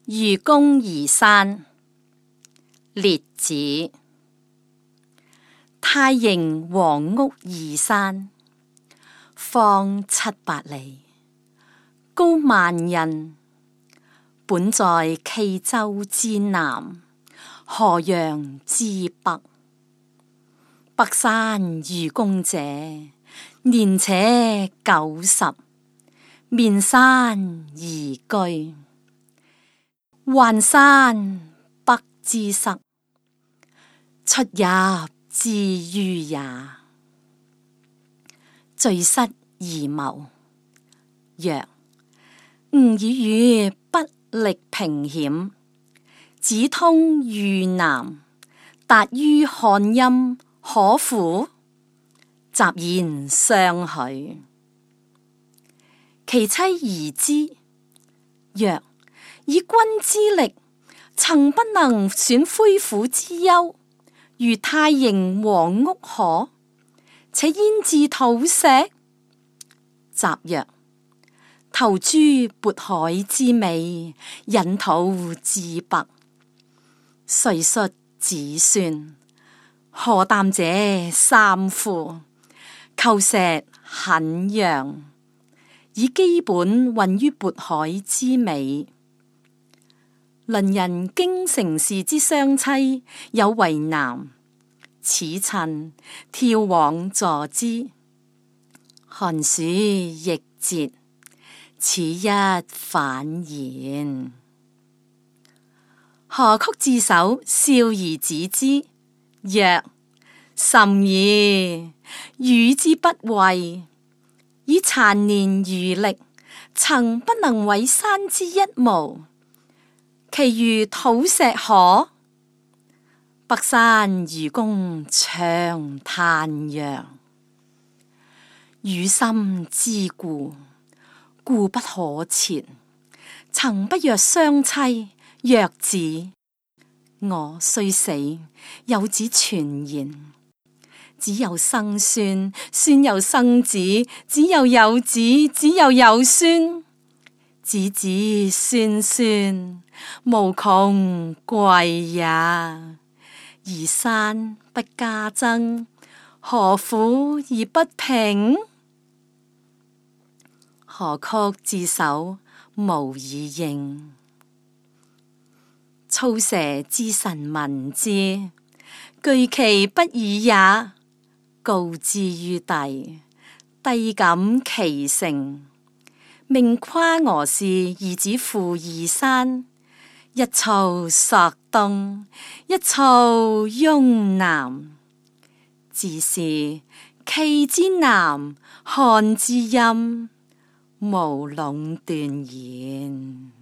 愚公移山，列子。太營王屋移山，方700里，高萬仞。本在冀州之南，河陽之北。北山愚公者，年且90，面山而居。環山北之塞，出入之於也。遂失而謀，曰：吾以汝不力平險，只通豫南，達於漢陰，可乎？集言相許。其妻疑之，曰：以君之力，曾不能損魁虎之丘，如太營王屋可，且焉置土石？集曰：投諸渤海之尾，引土至北，遂率子孫，何擔者3夫，構石很陽，以基本運於渤海之尾。鄰人京城氏之雙妻有為男，始趁跳往助之。韓書亦節，此一反言。何曲自首，笑而止之，曰：甚矣！汝之不畏，以殘年餘力，曾不能毀山之一毛，其餘土石可？北山愚公長嘆曰：汝心之固，固不可設。曾不若雙妻，弱子。我雖死，有子傳言。子又生孫，孫又生子，子又有子，子又有孫。子子孫孫，無窮貴也。而山不加增，何苦而不平？何曲自首，無以應。操蛇之臣聞之，懼其不已也，告之於帝。帝感其誠，命夸娥氏兒子赴移山，一操朔東，一操雍南。自是冀之南，漢之陰，無壟斷焉。